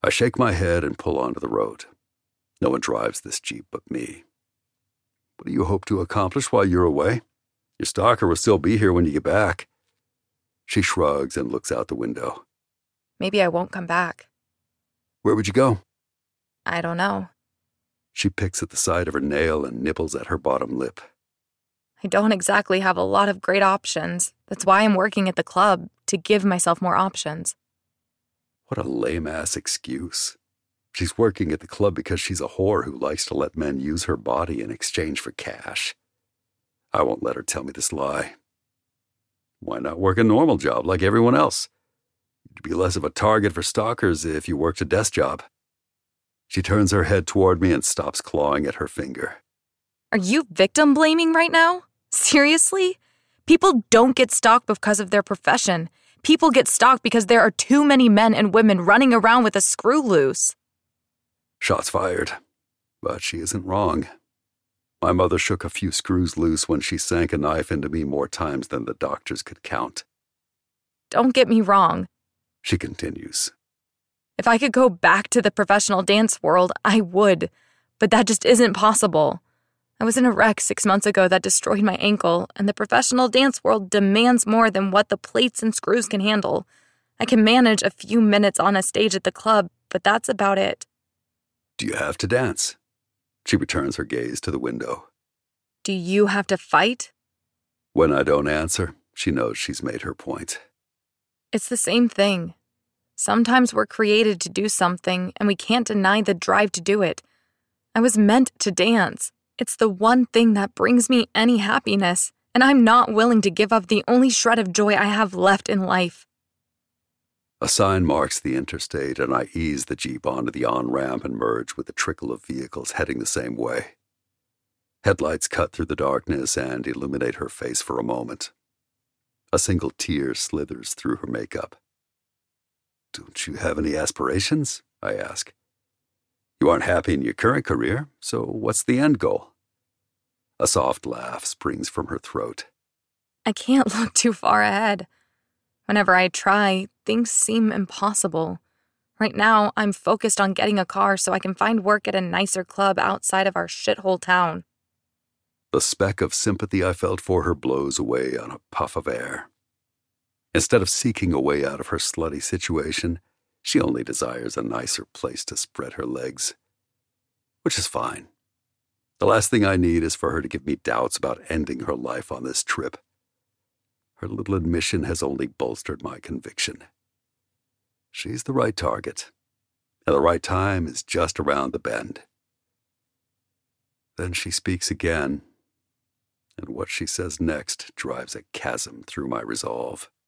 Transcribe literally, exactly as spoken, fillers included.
I shake my head and pull onto the road. No one drives this Jeep but me. What do you hope to accomplish while you're away? Your stalker will still be here when you get back. She shrugs and looks out the window. Maybe I won't come back. Where would you go? I don't know. She picks at the side of her nail and nibbles at her bottom lip. I don't exactly have a lot of great options. That's why I'm working at the club, to give myself more options. What a lame-ass excuse. She's working at the club because she's a whore who likes to let men use her body in exchange for cash. I won't let her tell me this lie. Why not work a normal job like everyone else? You'd be less of a target for stalkers if you worked a desk job. She turns her head toward me and stops clawing at her finger. Are you victim blaming right now? Seriously? People don't get stalked because of their profession. People get stalked because there are too many men and women running around with a screw loose. Shots fired. But she isn't wrong. My mother shook a few screws loose when she sank a knife into me more times than the doctors could count. Don't get me wrong, she continues. If I could go back to the professional dance world, I would. But that just isn't possible. I was in a wreck six months ago that destroyed my ankle, and the professional dance world demands more than what the plates and screws can handle. I can manage a few minutes on a stage at the club, but that's about it. Do you have to dance? She returns her gaze to the window. Do you have to fight? When I don't answer, she knows she's made her point. It's the same thing. Sometimes we're created to do something, and we can't deny the drive to do it. I was meant to dance. It's the one thing that brings me any happiness, and I'm not willing to give up the only shred of joy I have left in life. A sign marks the interstate, and I ease the Jeep onto the on-ramp and merge with the trickle of vehicles heading the same way. Headlights cut through the darkness and illuminate her face for a moment. A single tear slithers through her makeup. Don't you have any aspirations? I ask. You aren't happy in your current career, so what's the end goal? A soft laugh springs from her throat. I can't look too far ahead. Whenever I try, things seem impossible. Right now, I'm focused on getting a car so I can find work at a nicer club outside of our shithole town. The speck of sympathy I felt for her blows away on a puff of air. Instead of seeking a way out of her slutty situation, she only desires a nicer place to spread her legs. Which is fine. The last thing I need is for her to give me doubts about ending her life on this trip. Her little admission has only bolstered my conviction. She's the right target, and the right time is just around the bend. Then she speaks again, and what she says next drives a chasm through my resolve.